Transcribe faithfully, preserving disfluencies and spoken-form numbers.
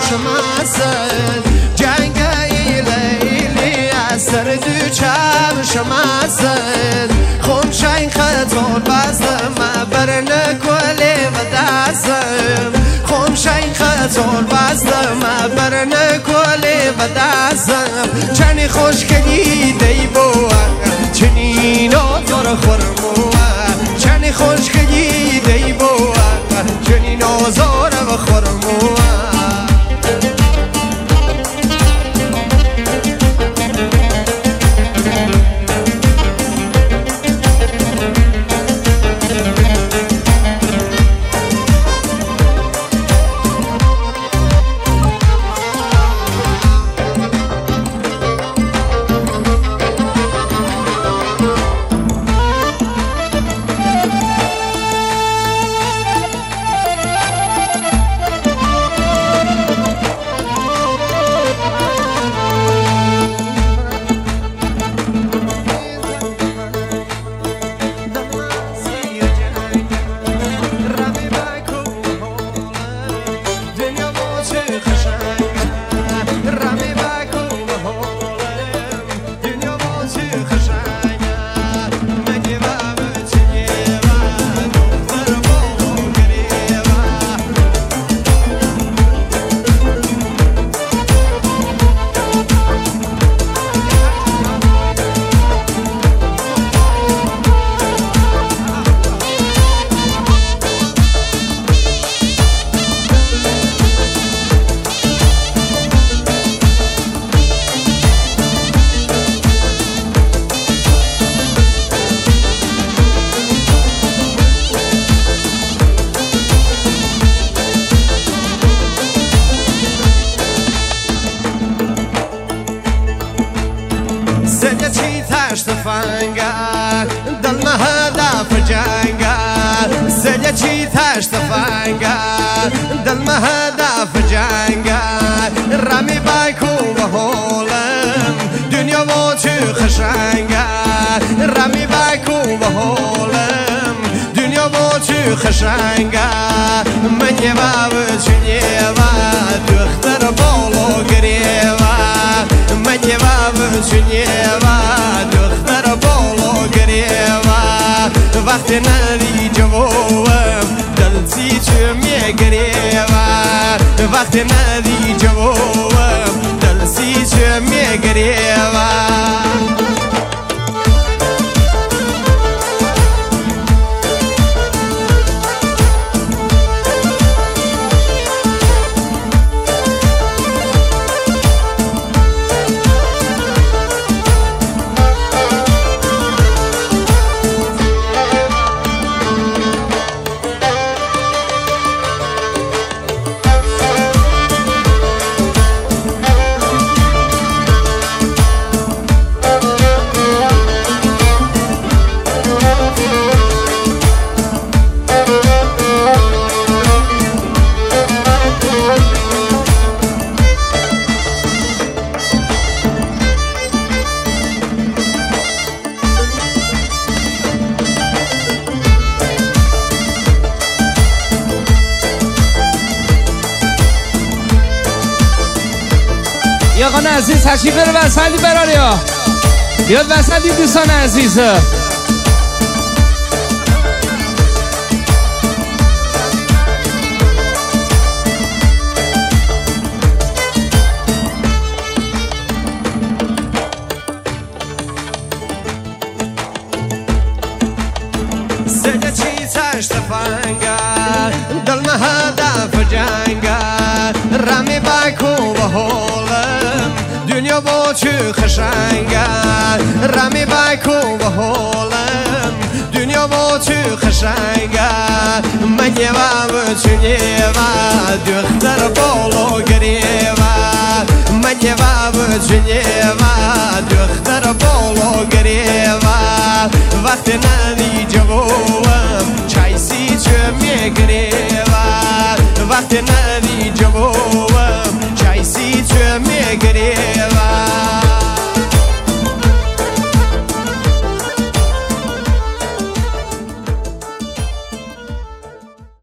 شماسن جنگای لیلی از سر دو چم شماسن خم شاین خطول بازم برن کلی و دازم خم شاین خطول بازم برن کلی و دازم چنی خوش کلی دی بوا چنین آزار خورمو چنی خوش کلی دی بوا چنین آزار و خورمو تفنگا دل مهدا فجانگا سجا چی تاش تفنگا دل مهدا فجانگا رامی بایکو و هولم دنیا و چی خشنگا رامی بایکو و هولم دنیا و چی خشنگا من یه باب چنیوا دختر بالو گریوا من یه باب چنیوا دختر بالو گریوا وقتی ندی جواب دلتی چه میگریوا وقتی ندی جواب دلتی چه میگریوا یاقان عزیز تشریف بره وسندی براریا بیاد وسندی دوستان عزیز سجا چی تاش تفنگا دل مهدا فجانگا رامی بایکو و هولم دنیا با چی خشنگا رامی بایکو و هولم دنیا با چی خشنگا من یه باب چنیوا دختر بالو گریوا من یه باب چنیوا دختر بالو گریوا وقتی ندی جواب چای سی چه میگریوا وقتی